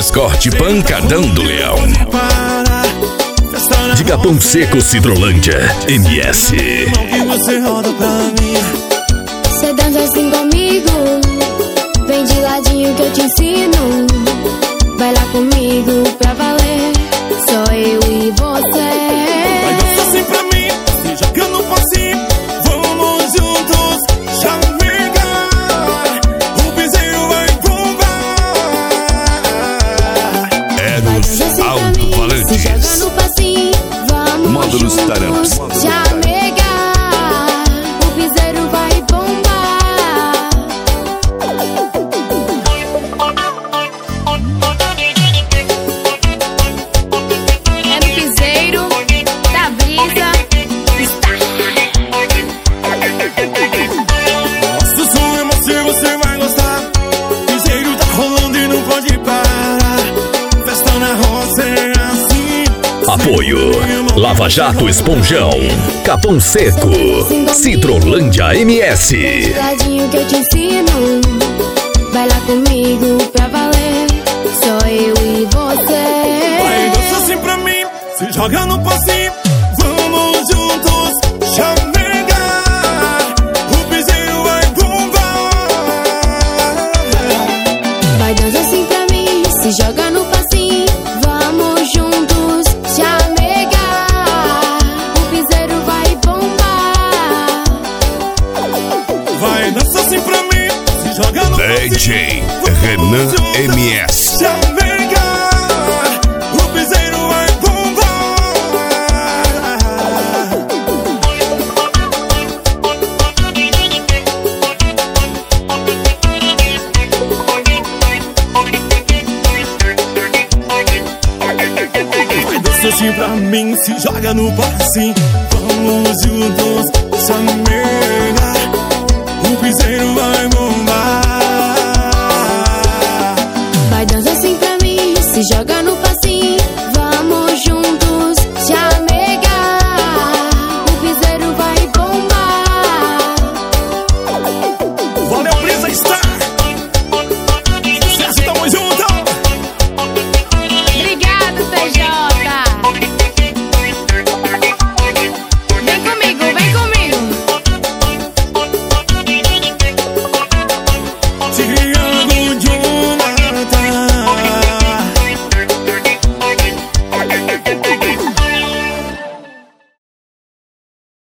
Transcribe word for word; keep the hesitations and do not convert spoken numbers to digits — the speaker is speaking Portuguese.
Escorte Pancadão do Leão. De Capão Seco, Cidrolândia, M S. Cê dança assim comigo, vem de ladinho que eu te ensino. Vai lá comigo pra valer, só eu e você. Vai dançar assim pra mim, se joga no passinho. Vamos juntos, chamegar. O piseiro vai bombar. Eros Alto Valantes. Se joga no passinho, vamos Módulos juntos, Taramps. chamegar. O piseiro vai bombar. É no piseiro da brisa. Nossa, o som é macio, você vai gostar. Piseiro tá rolando e não pode parar. Festa na roça é assim. Apoio Lava Jato Esponjão, Capão Seco, Cidrolândia M S. Ladinho que eu te ensino. Vai lá comigo pra valer, só eu e você. Vai dançar assim pra mim, se joga no passinho. Vamos juntos, chamegar. O piseiro vai bombar. Vai dançar assim pra mim, se joga no passinho. Vamos juntos, chamegar. O piseiro vai bombar. Vai dançar assim pra mim, se joga no D passinho. J Renan M S. Chamegar. O piseiro vai bombar. Vai dançar assim pra mim, se joga no passinho. Vamos juntos, chamegar. O piseiro vai bombar. Vai dançar assim pra mim, se joga no